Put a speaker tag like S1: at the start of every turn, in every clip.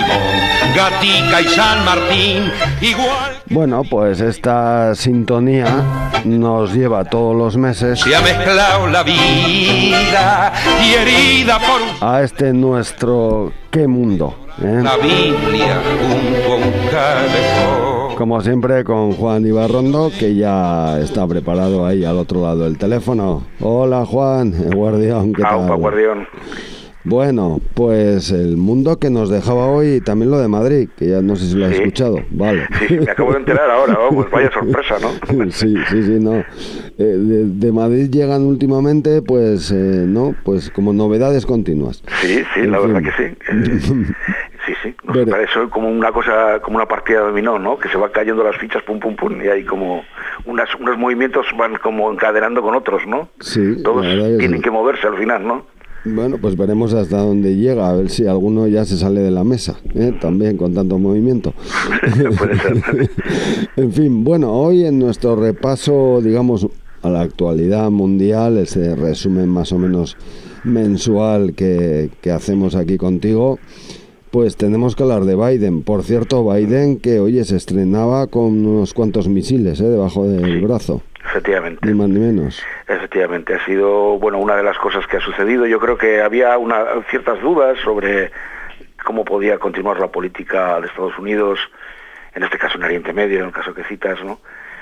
S1: Limón, Gatica y San Martín, igual.
S2: Bueno, pues esta sintonía nos lleva todos los meses.
S1: Se ha mezclado la vida y herida por
S2: a este nuestro ¿Qué mundo?
S1: la Biblia junto a un calefón.
S2: Como siempre con Juan Ibarrondo, que ya está preparado ahí al otro lado del teléfono. Hola Juan, el Guardián, ¿qué tal?
S3: Guardián.
S2: Bueno, pues el mundo que nos dejaba hoy y también lo de Madrid, que ya no sé si lo has escuchado. Vale.
S3: Sí, me acabo de enterar ahora, pues vaya sorpresa, ¿no?
S2: Sí, no. De Madrid llegan últimamente, pues, ¿no? Pues como novedades continuas.
S3: Sí, la verdad que sí. Sí, nos parece como una cosa, como una partida de dominó, ¿no? Que se van cayendo las fichas, pum, y hay como unos movimientos van como encadenando con otros, ¿no?
S2: Sí.
S3: Todos tienen que moverse al final, ¿no?
S2: Bueno, pues veremos hasta dónde llega, a ver si alguno ya se sale de la mesa, también con tanto movimiento.
S3: Puede ser.
S2: En fin, bueno, hoy en nuestro repaso, digamos, a la actualidad mundial, ese resumen más o menos mensual que hacemos aquí contigo, pues tenemos que hablar de Biden. Por cierto, Biden que, oye, se estrenaba con unos cuantos misiles debajo del brazo.
S3: Efectivamente.
S2: Ni más ni menos.
S3: Efectivamente, ha sido, bueno, una de las cosas que ha sucedido. Yo creo que había ciertas dudas sobre cómo podía continuar la política de Estados Unidos, en este caso en Oriente Medio, en el caso que citas, ¿no?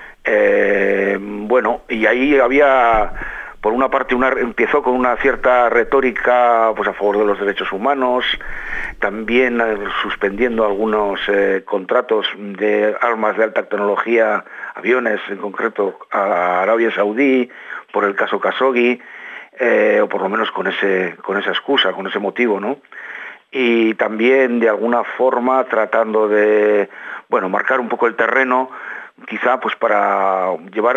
S3: Bueno, y ahí había, por una parte, empezó con una cierta retórica pues a favor de los derechos humanos, también suspendiendo algunos contratos de armas de alta tecnología, aviones en concreto, a Arabia Saudí, por el caso Khashoggi, o por lo menos con esa excusa, con ese motivo, ¿no? Y también de alguna forma tratando de, bueno, marcar un poco el terreno, quizá pues para llevar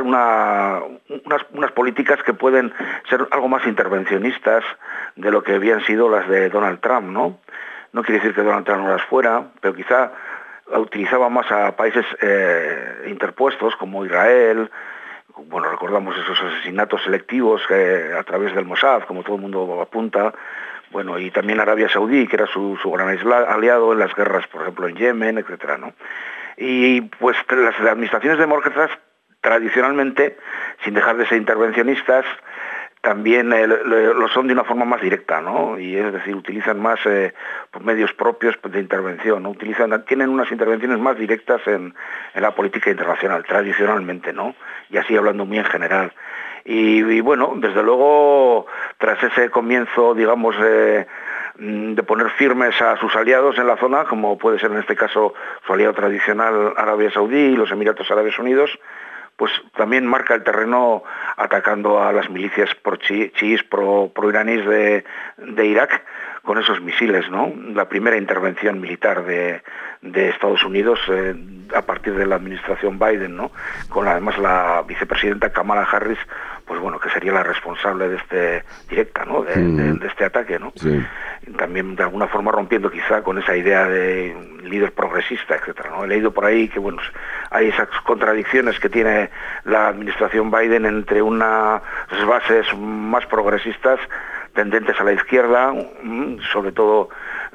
S3: unas políticas que pueden ser algo más intervencionistas de lo que habían sido las de Donald Trump, ¿no? No quiere decir que Donald Trump no las fuera, pero quizá utilizaba más a países interpuestos como Israel. Bueno, recordamos esos asesinatos selectivos a través del Mossad, como todo el mundo apunta. Bueno, y también Arabia Saudí, que era su gran aliado en las guerras, por ejemplo, en Yemen, etcétera, ¿no? Y pues las administraciones demócratas tradicionalmente, sin dejar de ser intervencionistas, también lo son de una forma más directa, ¿no? Y es decir, utilizan más medios propios de intervención, ¿no? Tienen unas intervenciones más directas en la política internacional, tradicionalmente, ¿no? Y así hablando muy en general. Y bueno, desde luego, tras ese comienzo, digamos, de poner firmes a sus aliados en la zona, como puede ser en este caso su aliado tradicional Arabia Saudí y los Emiratos Árabes Unidos, pues también marca el terreno atacando a las milicias chiíes pro-iraníes de Irak con esos misiles, ¿no? La primera intervención militar de Estados Unidos a partir de la administración Biden, ¿no? Con además la vicepresidenta Kamala Harris, pues bueno, que sería la responsable directa, ¿no? De este ataque, ¿no? Sí. También de alguna forma rompiendo quizá con esa idea de líder progresista, etcétera, ¿no? He leído por ahí que bueno, hay esas contradicciones que tiene la administración Biden entre unas bases más progresistas tendentes a la izquierda, sobre todo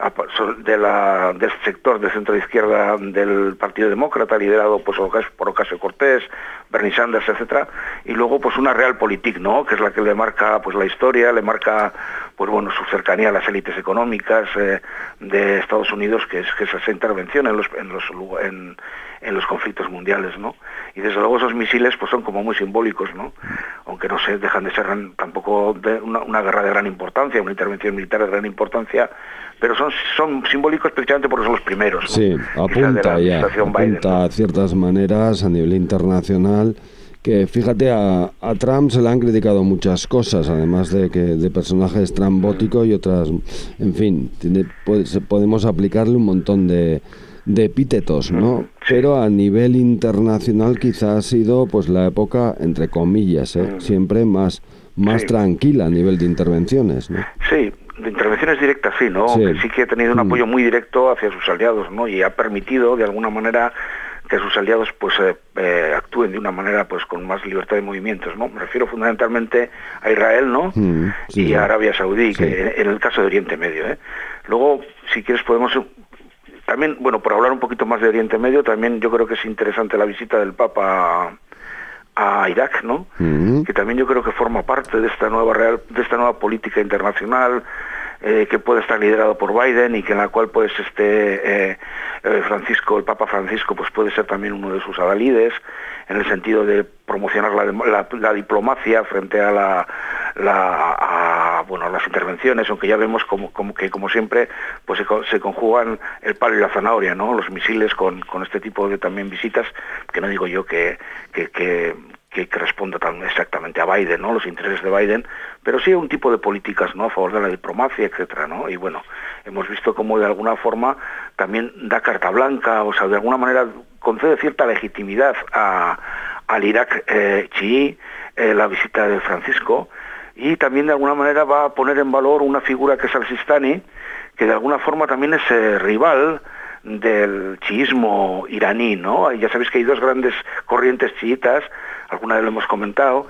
S3: del sector de centro izquierda del Partido Demócrata, liderado pues por Ocasio-Cortez, Bernie Sanders, etcétera, y luego pues una realpolitik, ¿no? Que es la que le marca pues la historia, le marca pues bueno su cercanía a las élites económicas de Estados Unidos, que es esa intervención en los conflictos mundiales, ¿no? Y desde luego esos misiles pues son como muy simbólicos, ¿no? Aunque no se dejan de ser tampoco una guerra de gran importancia, una intervención militar de gran importancia, pero son simbólicos precisamente porque son los primeros, ¿no?
S2: Sí, apunta a ciertas maneras a nivel internacional, que fíjate, a Trump se le han criticado muchas cosas, además de personajes trambóticos y otras, en fin, podemos aplicarle un montón de epítetos, ¿no? Sí. Pero a nivel internacional quizás ha sido pues la época, entre comillas, siempre más tranquila a nivel de intervenciones, ¿no? Sí,
S3: de intervenciones directas sí, ¿no? Sí. Aunque sí que ha tenido un apoyo muy directo hacia sus aliados, ¿no? Y ha permitido de alguna manera que sus aliados pues actúen de una manera pues con más libertad de movimientos, ¿no? Me refiero fundamentalmente a Israel, ¿no? Sí. Y a Arabia Saudí, que en el caso de Oriente Medio, Luego, si quieres podemos también, bueno, por hablar un poquito más de Oriente Medio, también yo creo que es interesante la visita del Papa a Irak, ¿no? Que también yo creo que forma parte de esta nueva política internacional que puede estar liderado por Biden y que en la cual pues el Papa Francisco pues puede ser también uno de sus adalides en el sentido de promocionar la diplomacia frente a las intervenciones, aunque ya vemos como siempre pues se conjugan el palo y la zanahoria, ¿no? Los misiles con este tipo de también visitas, que no digo yo que responda tan exactamente a Biden, ¿no? Los intereses de Biden, pero sí a un tipo de políticas, ¿no? A favor de la diplomacia, etcétera, ¿no? Y bueno, hemos visto cómo de alguna forma también da carta blanca, o sea, de alguna manera concede cierta legitimidad al Irak chií, la visita de Francisco, y también de alguna manera va a poner en valor una figura que es al-Sistani, que de alguna forma también es rival del chiismo iraní, ¿no? Ya sabéis que hay dos grandes corrientes chiitas, alguna vez lo hemos comentado,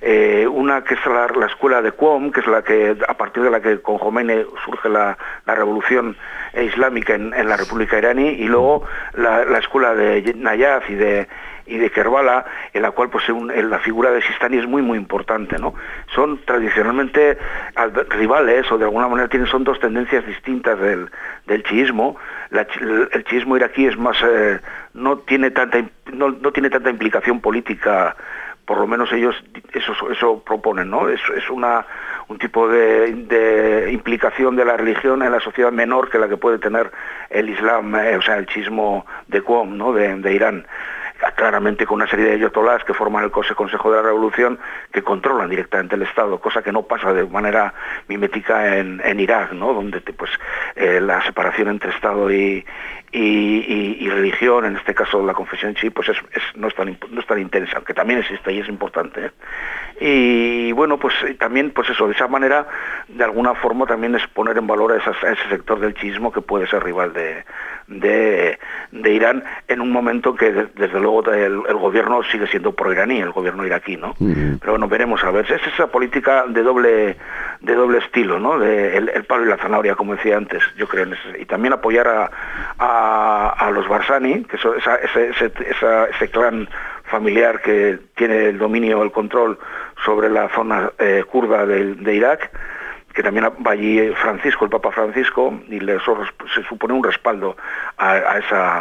S3: una que es la escuela de Qom, que es la que a partir de la que con Khomeini surge la revolución islámica en la República iraní, y luego la escuela de Nayaf y de Kerbala, en la cual pues la figura de Sistani es muy muy importante, ¿no? Son tradicionalmente rivales, o de alguna manera son dos tendencias distintas del chiismo. El chiismo iraquí es más no tiene tanta implicación política, por lo menos ellos eso proponen, ¿no? Es un tipo de implicación de la religión en la sociedad menor que la que puede tener el Islam, o sea, el chiismo de Qom, ¿no? de Irán. Claramente con una serie de ayatolás que forman el Consejo de la Revolución, que controlan directamente el Estado, cosa que no pasa de manera mimética en Irak, ¿no? Donde la separación entre Estado y religión, en este caso la confesión chií, pues no es tan intensa, aunque también existe y es importante, ¿eh? Y bueno, pues también pues eso, de esa manera, de alguna forma también es poner en valor a ese sector del chiismo que puede ser rival de Irán en un momento que desde luego el gobierno sigue siendo pro-iraní, el gobierno iraquí, ¿no? Pero bueno, veremos a ver. Es esa política de doble estilo, ¿no? El palo y la zanahoria, como decía antes, yo creo y también apoyar a los Barzani, que son ese clan familiar que tiene el dominio, el control sobre la zona kurda de Irak, que también va allí el Papa Francisco, y se supone un respaldo a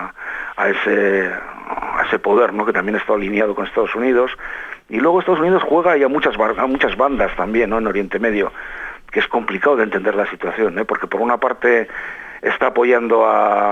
S3: ese poder, ¿no? Que también está alineado con Estados Unidos. Y luego Estados Unidos juega y a muchas bandas también, ¿no? En Oriente Medio, que es complicado de entender la situación, ¿eh? Porque por una parte está apoyando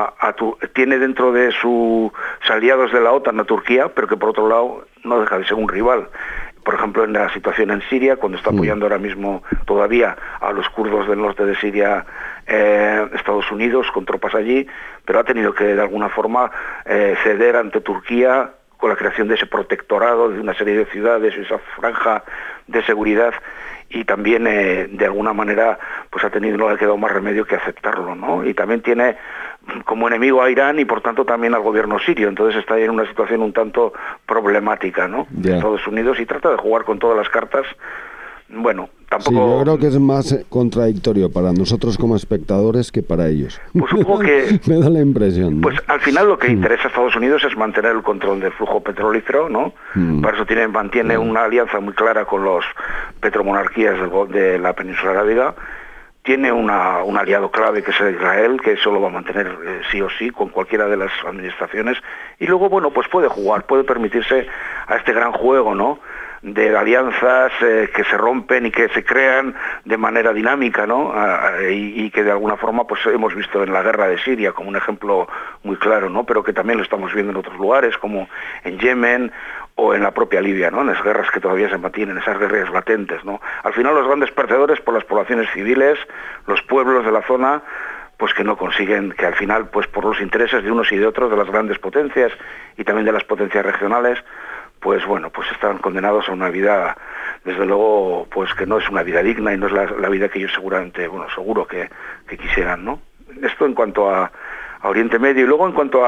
S3: tiene dentro de sus aliados de la OTAN a Turquía, pero que por otro lado no deja de ser un rival. Por ejemplo, en la situación en Siria, cuando está apoyando ahora mismo todavía a los kurdos del norte de Siria, Estados Unidos, con tropas allí, pero ha tenido que de alguna forma ceder ante Turquía con la creación de ese protectorado de una serie de ciudades, esa franja de seguridad, y también de alguna manera pues no le ha quedado más remedio que aceptarlo, ¿no? Y también tiene como enemigo a Irán y por tanto también al gobierno sirio, entonces está en una situación un tanto problemática, ¿no? De Estados Unidos, y trata de jugar con todas las cartas. Bueno, tampoco...
S2: Sí, yo creo que es más contradictorio para nosotros como espectadores que para ellos.
S3: Pues supongo que...
S2: Me da la impresión, ¿no?
S3: Pues al final lo que interesa a Estados Unidos es mantener el control del flujo petrolífero, ¿no? Para eso mantiene una alianza muy clara con los petromonarquías de la península arábiga. Tiene un aliado clave que es Israel, que eso lo va a mantener sí o sí con cualquiera de las administraciones. Y luego, bueno, pues puede permitirse a este gran juego, ¿no? De alianzas que se rompen y que se crean de manera dinámica, ¿no? Y que de alguna forma pues hemos visto en la guerra de Siria como un ejemplo muy claro, ¿no? Pero que también lo estamos viendo en otros lugares, como en Yemen o en la propia Libia, ¿no? En las guerras que todavía se mantienen, esas guerras latentes, ¿no? Al final los grandes perdedores por las poblaciones civiles, los pueblos de la zona, pues que no consiguen, que al final, pues por los intereses de unos y de otros, de las grandes potencias y también de las potencias regionales, pues bueno, pues están condenados a una vida, desde luego, pues que no es una vida digna y no es la vida que ellos seguro que quisieran, ¿no? Esto en cuanto a Oriente Medio. Y luego en cuanto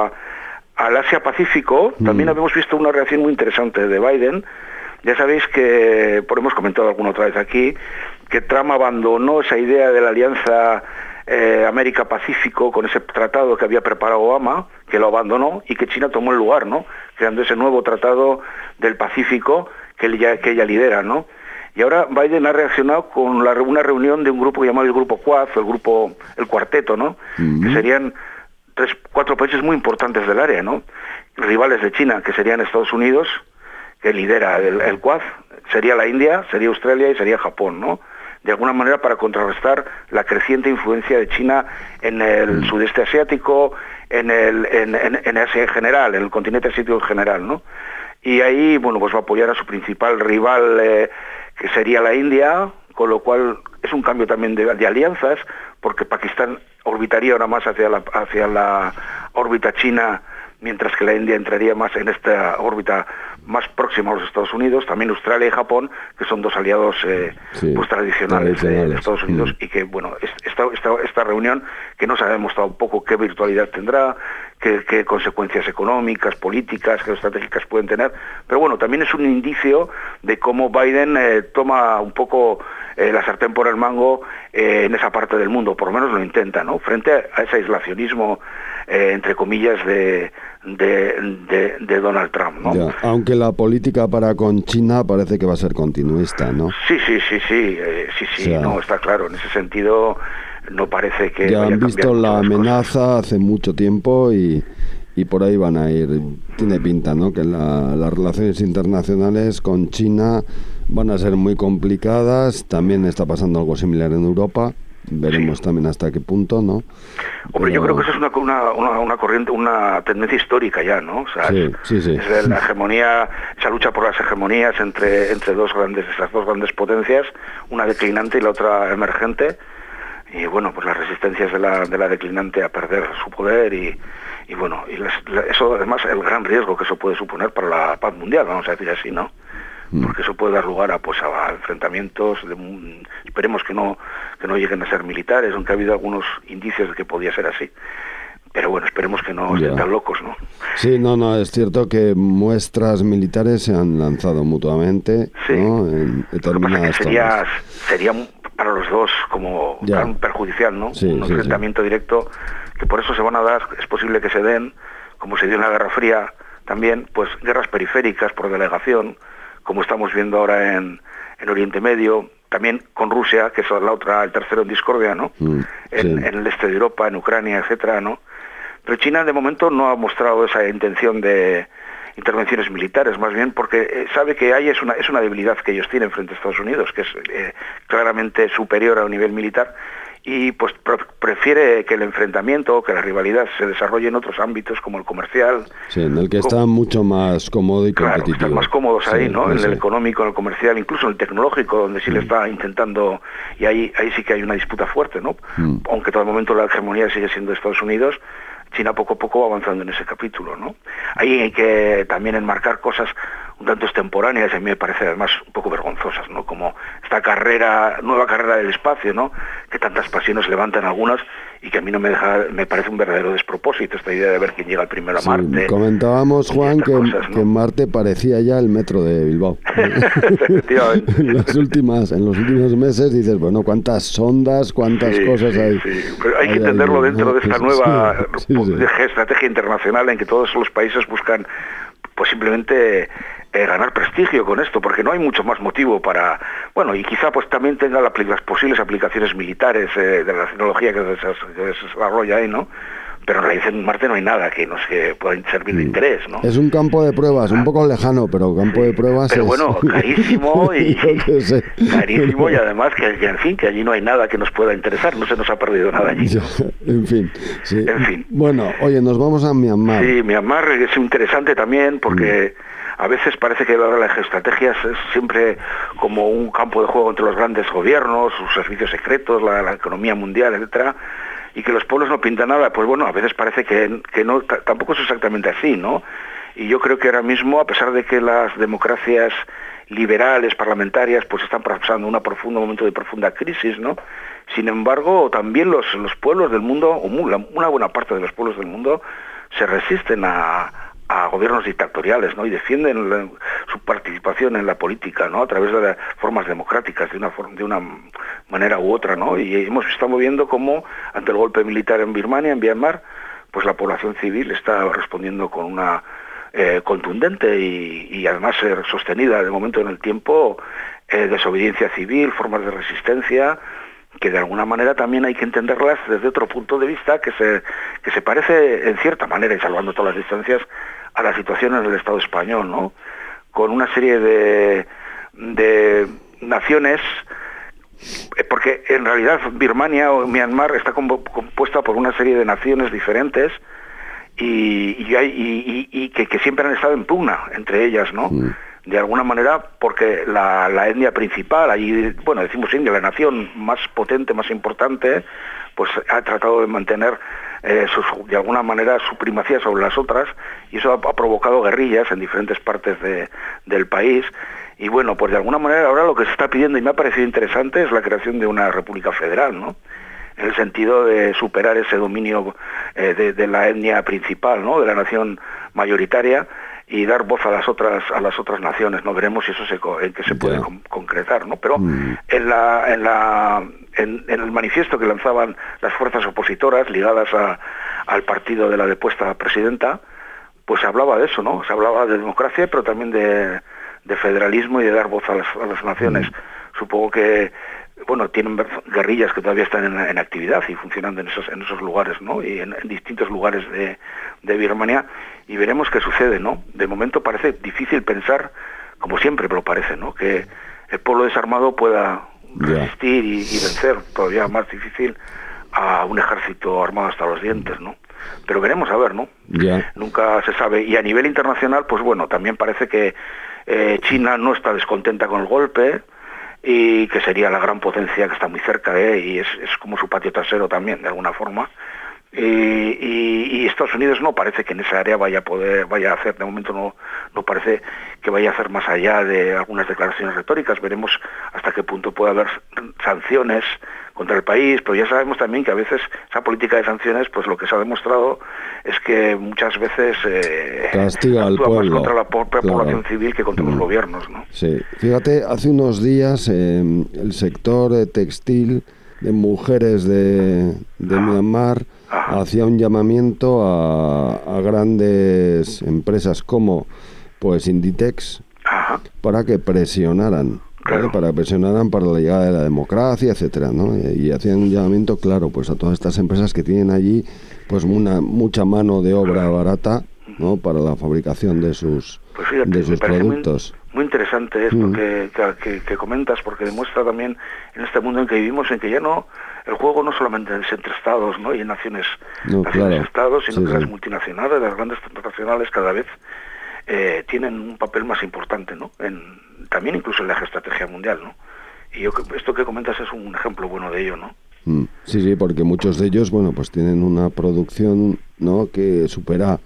S3: al Asia-Pacífico, también habíamos visto una reacción muy interesante de Biden. Ya sabéis que, hemos comentado alguna otra vez aquí, que Trump abandonó esa idea de la alianza América-Pacífico con ese tratado que había preparado Obama, que lo abandonó y que China tomó el lugar, ¿no? Creando ese nuevo tratado del Pacífico que ella lidera, ¿no? Y ahora Biden ha reaccionado con una reunión de un grupo llamado el Grupo Quad, el cuarteto, ¿no? Que serían 4 países muy importantes del área, ¿no? Rivales de China, que serían Estados Unidos, que lidera el Quad, sería la India, sería Australia y sería Japón, ¿no? De alguna manera para contrarrestar la creciente influencia de China en el sudeste asiático, en Asia en general, en el continente asiático en general, ¿no? Y ahí, bueno, pues va a apoyar a su principal rival, que sería la India, con lo cual es un cambio también de alianzas, porque Pakistán orbitaría ahora más hacia la órbita china, mientras que la India entraría más en esta órbita más próxima a los Estados Unidos, también Australia y Japón, que son 2 aliados pues tradicionales de Estados Unidos, y que, bueno, esta reunión, que no sabemos tampoco qué virtualidad tendrá, qué consecuencias económicas, políticas, qué estratégicas pueden tener, pero bueno, también es un indicio de cómo Biden toma un poco la sartén por el mango en esa parte del mundo, por lo menos lo intenta, ¿no? Frente a ese aislacionismo, entre comillas, de Donald Trump, ¿no?
S2: Ya, aunque la política para con China parece que va a ser continuista, ¿no?
S3: Sí, o sea, no, está claro, en ese sentido no parece que
S2: ya han visto la amenaza hace mucho tiempo y por ahí van a ir. Tiene pinta, ¿no?, que las relaciones internacionales con China van a ser muy complicadas. También está pasando algo similar en Europa. Veremos también hasta qué punto, ¿no?
S3: Hombre, yo creo que eso es una corriente, una tendencia histórica ya, ¿no? O sea, es la hegemonía, esa lucha por las hegemonías entre esas dos grandes potencias, una declinante y la otra emergente. Y bueno, pues las resistencias de la declinante a perder su poder y bueno, eso además el gran riesgo que eso puede suponer para la paz mundial, vamos a decir así, ¿no? Porque eso puede dar lugar a enfrentamientos, esperemos que no lleguen a ser militares, aunque ha habido algunos indicios de que podía ser así. Pero bueno, esperemos que no estén tan locos, ¿no?
S2: Sí, no, es cierto que muestras militares se han lanzado mutuamente, ¿no?, en determinadas zonas.
S3: Sería para los dos como tan perjudicial, ¿no? Un enfrentamiento directo, que por eso se van a dar, es posible que se den, como se dio en la Guerra Fría, también, pues guerras periféricas por delegación, como estamos viendo ahora en Oriente Medio, también con Rusia, que es el tercero en discordia, ¿no? En el este de Europa, en Ucrania, etcétera, ¿no? Pero China de momento no ha mostrado esa intención de intervenciones militares, más bien porque sabe que es una debilidad que ellos tienen frente a Estados Unidos, que es claramente superior a un nivel militar, y pues prefiere que el enfrentamiento, que la rivalidad se desarrolle en otros ámbitos como el comercial. Sí,
S2: en el que está mucho más cómodo y competitivo.
S3: Están más cómodos ahí, ¿no? En el económico, en el comercial, incluso en el tecnológico, donde sí le está intentando, y ahí sí que hay una disputa fuerte, ¿no? Aunque todo el momento la hegemonía sigue siendo de Estados Unidos, China poco a poco va avanzando en ese capítulo, ¿no? Ahí hay que también enmarcar cosas un tanto extemporáneas, a mí me parece además un poco vergonzosas, ¿no? Como esta nueva carrera del espacio, ¿no?, que tantas pasiones levantan algunas y que a mí me parece un verdadero despropósito esta idea de ver quién llega el primero a Marte.
S2: Comentábamos, Juan, que en Marte parecía ya el metro de Bilbao.
S3: Efectivamente.
S2: en los últimos meses dices, bueno, cuántas sondas, cuántas cosas hay.
S3: Pero hay que entenderlo dentro de esta nueva estrategia internacional en que todos los países buscan pues simplemente ganar prestigio con esto, porque no hay mucho más motivo para, bueno, y quizá pues también tenga las posibles aplicaciones militares de la tecnología que se desarrolla ahí, ¿no? Pero en realidad en Marte no hay nada que nos pueda servir de interés, ¿no?
S2: Es un campo de pruebas, un poco lejano, pero campo de pruebas.
S3: Pero bueno, carísimo carísimo, y además que en fin, que allí no hay nada que nos pueda interesar, no se nos ha perdido nada allí, ¿no?
S2: En fin. Bueno, oye, nos vamos a Myanmar.
S3: Sí, Myanmar es interesante también porque a veces parece que ahora la geoestrategia es siempre como un campo de juego entre los grandes gobiernos, sus servicios secretos, la economía mundial, etcétera, y que los pueblos no pintan nada. Pues bueno, a veces parece que no, tampoco es exactamente así, ¿no? Y yo creo que ahora mismo, a pesar de que las democracias liberales, parlamentarias, pues están pasando un momento de profunda crisis, ¿no? Sin embargo, también los pueblos del mundo, o una buena parte de los pueblos del mundo, se resisten a a gobiernos dictatoriales, ¿no? Y defienden su participación en la política, ¿no? A través de las formas democráticas, de una manera u otra, ¿no? Y estamos viendo cómo ante el golpe militar en Birmania, en Myanmar, pues la población civil está respondiendo con una contundente y además sostenida de momento en el tiempo desobediencia civil, formas de resistencia, que de alguna manera también hay que entenderlas desde otro punto de vista que se parece en cierta manera, y salvando todas las distancias, a la situación en el Estado español, ¿no? Con una serie de naciones, porque en realidad Birmania o Myanmar está compuesta por una serie de naciones diferentes y que siempre han estado en pugna entre ellas, ¿no? De alguna manera, porque la etnia principal, allí, bueno, decimos india, la nación más potente, más importante, pues ha tratado de mantener de alguna manera su primacía sobre las otras, y eso ha provocado guerrillas en diferentes partes del país. Y bueno, pues de alguna manera ahora lo que se está pidiendo, y me ha parecido interesante, es la creación de una república federal, ¿no? En el sentido de superar ese dominio de la etnia principal, ¿no? De la nación mayoritaria, y dar voz a las otras naciones, ¿no? Veremos si eso en qué se puede concretar, ¿no? Pero en el manifiesto que lanzaban las fuerzas opositoras ligadas al partido de la depuesta presidenta, pues se hablaba de eso, ¿no? Se hablaba de democracia, pero también de federalismo y de dar voz a las naciones. Supongo que, bueno, tienen guerrillas que todavía están en actividad y funcionando en esos lugares, ¿no? Y en distintos lugares de Birmania, y veremos qué sucede, ¿no? De momento parece difícil pensar, como siempre lo parece, ¿no? Que el pueblo desarmado pueda resistir y vencer, todavía más difícil, a un ejército armado hasta los dientes, ¿no? Pero veremos a ver, ¿no? Nunca se sabe. Y a nivel internacional, pues bueno, también parece que China no está descontenta con el golpe, y que sería la gran potencia que está muy cerca, y es como su patio trasero también, de alguna forma. Y Estados Unidos no parece que en esa área vaya a hacer, de momento no parece que vaya a hacer más allá de algunas declaraciones retóricas. Veremos hasta qué punto puede haber sanciones contra el país, pero ya sabemos también que a veces esa política de sanciones, pues lo que se ha demostrado es que muchas veces
S2: castiga al pueblo, más
S3: contra la propia población civil que contra los gobiernos, ¿no?
S2: Sí, fíjate, hace unos días el sector textil de mujeres de Myanmar hacía un llamamiento a grandes empresas como pues Inditex para que presionaran, ¿vale? Para la llegada de la democracia, etcétera, ¿no? Y hacían un llamamiento claro pues a todas estas empresas que tienen allí pues mucha mano de obra barata, ¿no? Para la fabricación de sus productos.
S3: Muy interesante esto que comentas, porque demuestra también en este mundo en que vivimos, en que ya no, el juego no solamente es entre estados, ¿no? Y naciones estados, sino que las multinacionales, las grandes transnacionales cada vez tienen un papel más importante, ¿no? También incluso en la geoestrategia mundial, ¿no? Y esto que comentas es un ejemplo bueno de ello, ¿no?
S2: Sí, porque muchos de ellos, bueno, pues tienen una producción, ¿no? Que supera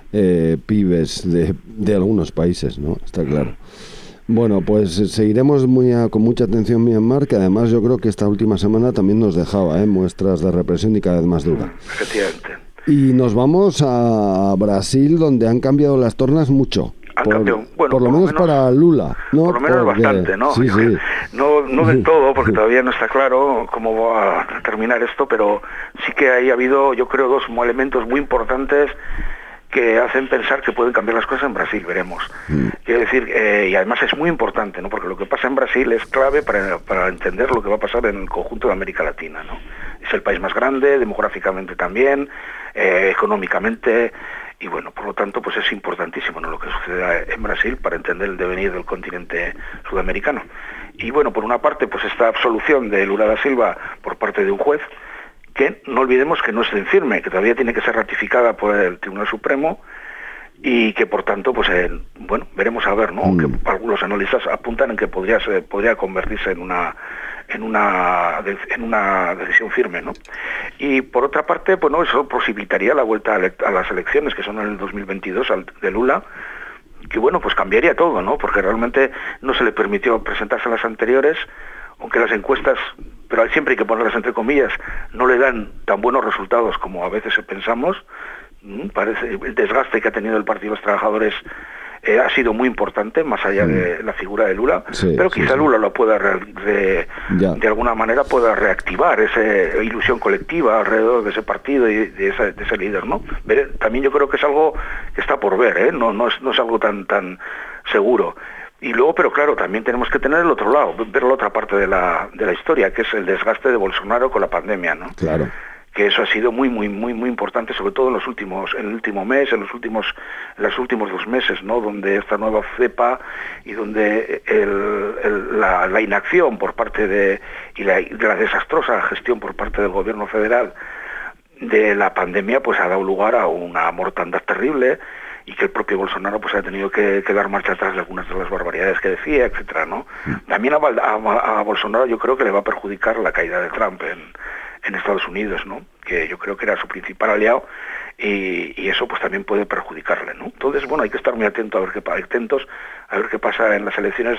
S2: PIBs de algunos países, ¿no? Está claro. Bueno, pues seguiremos con mucha atención Myanmar, que además yo creo que esta última semana también nos dejaba muestras de represión y cada vez más dura.
S3: Efectivamente.
S2: Y nos vamos a Brasil, donde han cambiado las tornas mucho. Por lo menos para Lula, ¿no?
S3: Por lo menos bastante, ¿no?
S2: Sí.
S3: No del todo, porque todavía no está claro cómo va a terminar esto, pero sí que ha habido, yo creo, dos elementos muy importantes que hacen pensar que pueden cambiar las cosas en Brasil, veremos. Quiero decir, y además es muy importante, ¿no? Porque lo que pasa en Brasil es clave para entender lo que va a pasar en el conjunto de América Latina, ¿no? Es el país más grande, demográficamente también, económicamente, y bueno, por lo tanto, pues es importantísimo, ¿no? Lo que sucede en Brasil para entender el devenir del continente sudamericano. Y bueno, por una parte, pues esta absolución de Lula da Silva por parte de un juez, que no olvidemos que no es en firme, que todavía tiene que ser ratificada por el Tribunal Supremo, y que por tanto, pues bueno, veremos a ver, ¿no? Que algunos analistas apuntan en que podría convertirse en una decisión firme, ¿no? Y por otra parte, bueno, eso posibilitaría la vuelta a las elecciones, que son en el 2022 de Lula, que bueno, pues cambiaría todo, ¿no? Porque realmente no se le permitió presentarse a las anteriores, aunque las encuestas, pero siempre hay que ponerlas entre comillas, no le dan tan buenos resultados como a veces pensamos, Parece el desgaste que ha tenido el Partido de los Trabajadores ha sido muy importante, más allá de la figura de Lula, pero quizá Lula lo pueda de alguna manera pueda reactivar esa ilusión colectiva alrededor de ese partido y de ese líder, ¿no? También yo creo que es algo que está por ver, no es algo tan seguro. Y luego, pero claro, también tenemos que tener el otro lado, ver la otra parte de la historia, que es el desgaste de Bolsonaro con la pandemia, ¿no?
S2: Claro.
S3: Que eso ha sido muy importante, sobre todo en el último mes, en los últimos 2 meses, ¿no? Donde esta nueva cepa y donde la inacción por parte y la desastrosa gestión por parte del gobierno federal de la pandemia, pues ha dado lugar a una mortandad terrible, y que el propio Bolsonaro pues ha tenido que dar marcha atrás de algunas de las barbaridades que decía, etcétera, ¿no? También a Bolsonaro yo creo que le va a perjudicar la caída de Trump en Estados Unidos, ¿no? Que yo creo que era su principal aliado, y eso pues también puede perjudicarle, ¿no? Entonces, bueno, hay que estar muy atentos a ver qué pasa en las elecciones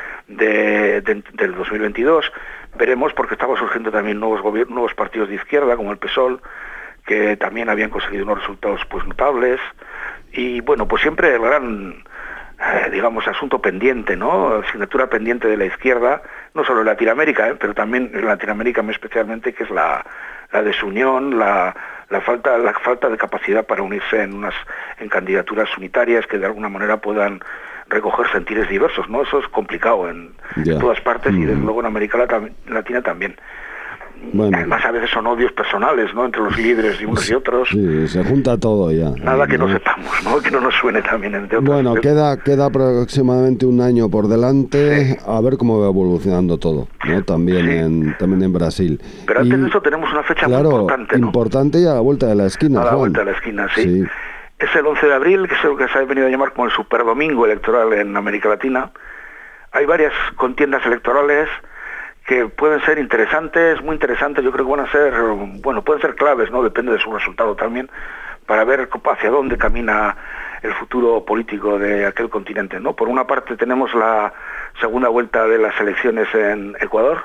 S3: del 2022. Veremos, porque estaba surgiendo también nuevos partidos de izquierda, como el PSOL, que también habían conseguido unos resultados pues notables. Y bueno, pues siempre el gran, digamos, asunto pendiente, ¿no? Asignatura pendiente de la izquierda, no solo en Latinoamérica, pero también en Latinoamérica muy especialmente, que es la desunión, la falta de capacidad para unirse en candidaturas unitarias que de alguna manera puedan recoger sentires diversos, ¿no? Eso es complicado en todas partes, y desde luego en América Latina también. Bueno. Además, a veces son odios personales, ¿no? Entre los líderes y unos y otros.
S2: Sí, se junta todo ya.
S3: Nada que no sepamos, ¿no? Que no nos suene también entre otros.
S2: Bueno, queda aproximadamente un año por delante, a ver cómo va evolucionando todo, ¿no? También en Brasil.
S3: Pero antes de eso tenemos una fecha muy importante, ¿no?
S2: Importante y a la vuelta de la esquina,
S3: A la vuelta de la esquina, sí. Es el 11 de abril, que es lo que se ha venido a llamar como el superdomingo electoral en América Latina. Hay varias contiendas electorales que pueden ser interesantes, muy interesantes. Yo creo que pueden ser claves, ¿no? Depende de su resultado también, para ver hacia dónde camina el futuro político de aquel continente, ¿no? Por una parte tenemos la segunda vuelta de las elecciones en Ecuador.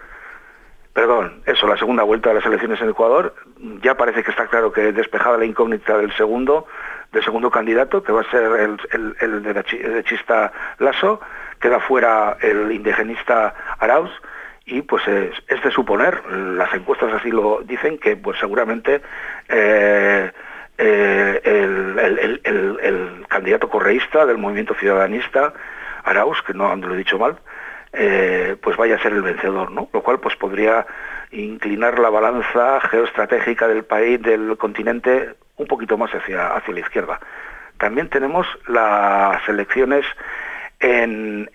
S3: La segunda vuelta de las elecciones en Ecuador. Ya parece que está claro que despejada la incógnita del segundo candidato, que va a ser el derechista Lasso. Queda fuera el indigenista Arauz. Y pues es de suponer, las encuestas así lo dicen, que pues seguramente el candidato correísta del movimiento ciudadanista, Arauz, que no lo he dicho mal, pues vaya a ser el vencedor, ¿no? Lo cual pues podría inclinar la balanza geoestratégica del país, del continente, un poquito más hacia la izquierda. También tenemos las elecciones en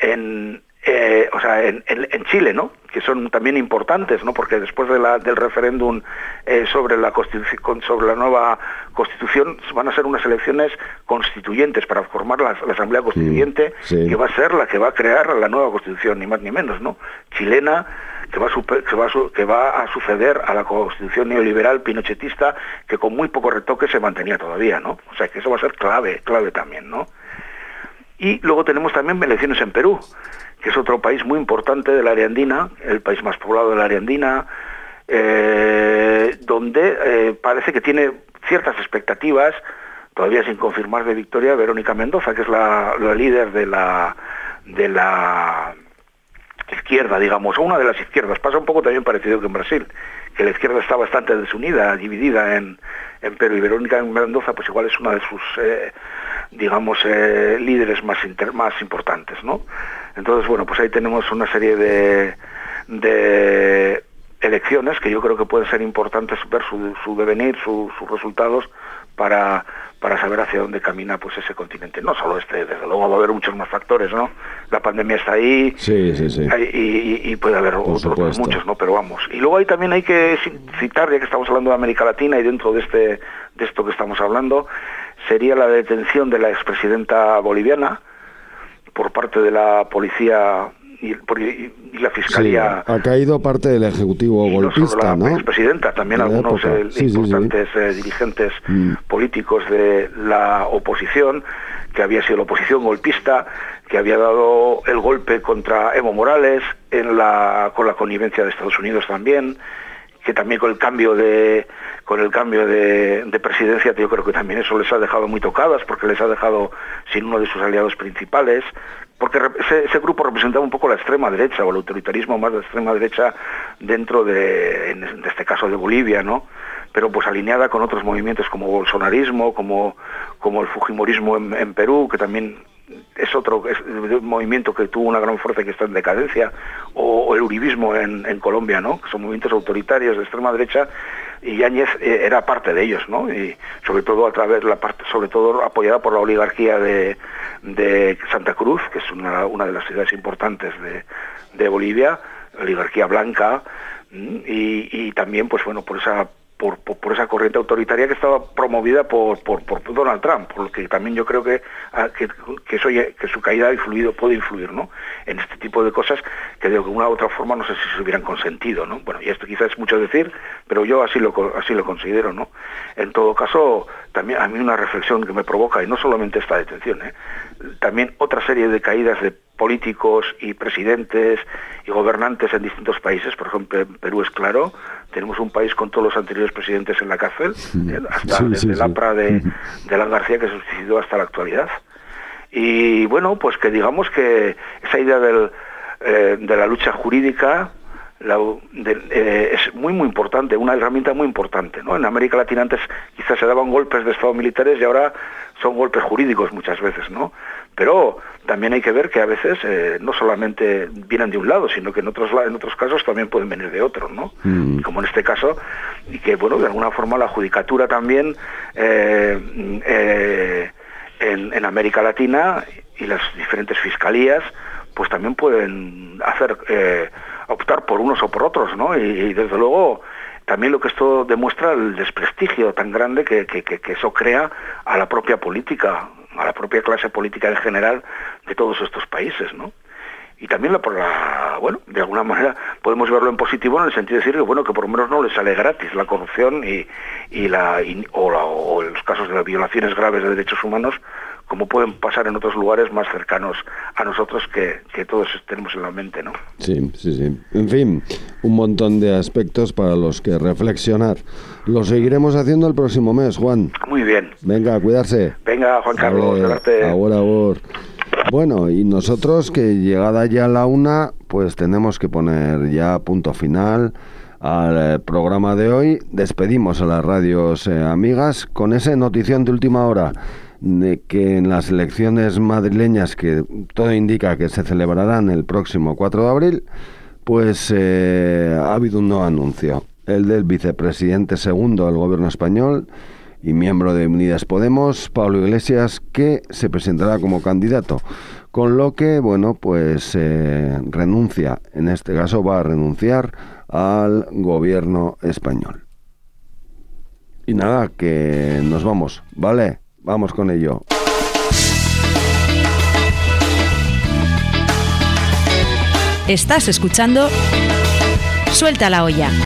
S3: Chile, ¿no? Que son también importantes, ¿no? Porque después del referéndum sobre la nueva Constitución, van a ser unas elecciones constituyentes para formar la Asamblea Constituyente, que va a ser la que va a crear la nueva Constitución, ni más ni menos, ¿no? Chilena, que va a suceder a la Constitución neoliberal pinochetista, que con muy pocos retoques se mantenía todavía, ¿no? O sea que eso va a ser clave también, ¿no? Y luego tenemos también elecciones en Perú, que es otro país muy importante del área andina, el país más poblado del área andina, donde parece que tiene ciertas expectativas, todavía sin confirmar, de victoria Verónica Mendoza, que es la líder de la izquierda, digamos, o una de las izquierdas. Pasa un poco también parecido que en Brasil, que la izquierda está bastante desunida, dividida en Perú, y Verónica Mendoza pues igual es una de sus líderes más importantes, ¿no? Entonces, bueno, pues ahí tenemos una serie de elecciones que yo creo que pueden ser importantes ver su devenir, sus resultados, para saber hacia dónde camina pues ese continente. No solo desde luego va a haber muchos más factores, ¿no? La pandemia está ahí,
S2: sí.
S3: Y puede haber otros muchos, ¿no? Pero vamos. Y luego también hay que citar, ya que estamos hablando de América Latina, y dentro de esto que estamos hablando, sería la detención de la expresidenta boliviana por parte de la policía y la fiscalía.
S2: Sí, ha caído parte del ejecutivo golpista, ¿no?
S3: La expresidenta, también algunos importantes dirigentes políticos de la oposición, que había sido la oposición golpista, que había dado el golpe contra Evo Morales con la connivencia de Estados Unidos también, que también con el cambio de presidencia, yo creo que también eso les ha dejado muy tocadas, porque les ha dejado sin uno de sus aliados principales, porque ese grupo representaba un poco la extrema derecha, o el autoritarismo más de extrema derecha dentro en este caso de Bolivia, ¿no? Pero pues alineada con otros movimientos como bolsonarismo, como el fujimorismo en Perú, que también es un movimiento que tuvo una gran fuerza y que está en decadencia, o el uribismo en Colombia, ¿no? Que son movimientos autoritarios de extrema derecha, y Yáñez era parte de ellos, ¿no? Y sobre todo apoyada por la oligarquía de Santa Cruz, que es una de las ciudades importantes de Bolivia, oligarquía blanca, y también pues bueno por esa corriente autoritaria que estaba promovida por Donald Trump, por lo que también yo creo que su caída puede influir, ¿no? En este tipo de cosas que de alguna u otra forma no sé si se hubieran consentido, ¿no? Bueno, y esto quizás es mucho decir, pero yo así lo considero, ¿no? En todo caso, también a mí una reflexión que me provoca, y no solamente esta detención, también otra serie de caídas de políticos y presidentes y gobernantes en distintos países. Por ejemplo, en Perú es claro, tenemos un país con todos los anteriores presidentes en la cárcel, desde el APRA de Alan García, que se suicidó, hasta la actualidad. Y bueno, pues que digamos que esa idea de la lucha jurídica es muy importante, una herramienta muy importante, ¿no? En América Latina antes quizás se daban golpes de Estado militares y ahora son golpes jurídicos muchas veces, ¿no? Pero también hay que ver que a veces no solamente vienen de un lado, sino que en otros casos también pueden venir de otros, ¿no? Como en este caso, y que bueno, de alguna forma la judicatura también en América Latina y las diferentes fiscalías pues también pueden optar por unos o por otros, ¿no? Y desde luego también lo que esto demuestra el desprestigio tan grande que eso crea a la propia política, a la propia clase política en general de todos estos países, ¿no? Y también bueno, de alguna manera podemos verlo en positivo, en el sentido de decir que bueno, que por lo menos no les sale gratis la corrupción o los casos de violaciones graves de derechos humanos, como pueden pasar en otros lugares más cercanos a nosotros que todos tenemos en la mente, ¿no?
S2: Sí. En fin, un montón de aspectos para los que reflexionar. Lo seguiremos haciendo el próximo mes, Juan.
S3: Muy bien.
S2: Venga, a cuidarse.
S3: Venga, Juan Carlos, suerte.
S2: Agur. Bueno, y nosotros, que llegada ya la 1, pues tenemos que poner ya punto final al programa de hoy. Despedimos a las radios amigas con esa notición de última hora de que en las elecciones madrileñas, que todo indica que se celebrarán el próximo 4 de abril, pues ha habido un nuevo anuncio, el del vicepresidente segundo del gobierno español y miembro de Unidas Podemos, Pablo Iglesias, que se presentará como candidato, con lo que, bueno, pues renuncia, en este caso va a renunciar al gobierno español. Y nada, que nos vamos, ¿vale? Vamos con ello.
S4: Estás escuchando Suelta la olla.